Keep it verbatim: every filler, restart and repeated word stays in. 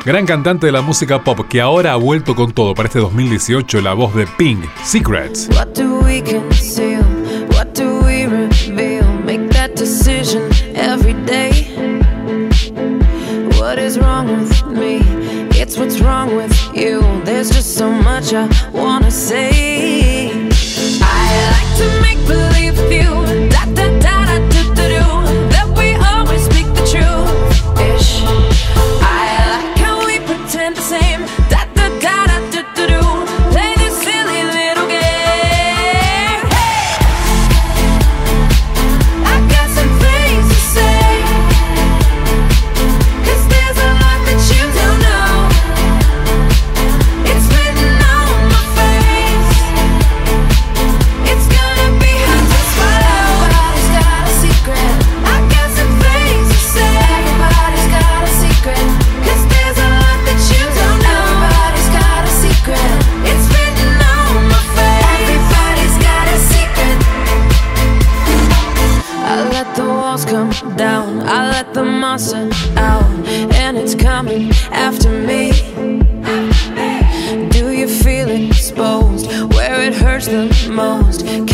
Gran cantante de la música pop que ahora ha vuelto con todo para este dos mil dieciocho, la voz de Pink, Secrets. What do we conceal? What do we reveal? Make that decision every day. What is wrong with me? It's what's wrong with you. There's just so much I wanna say. I like to make believe with you. Da da da da do do do. That we always speak the truth. Ish. I like how we pretend the same. Da da da da do do do. Play this silly little game. Hey! I got some things to say. 'Cause there's a lot that you don't know. It's written on my face. It's gonna be hard to swallow. Everybody's got a secret. I got some things to say. Everybody's got a secret. 'Cause there's a lot that you don't know. Everybody's got a secret. It's written on my face. Everybody's got a secret. I let the walls come down. I let the monster out. And it's coming after me. Do you feel exposed where it hurts the most?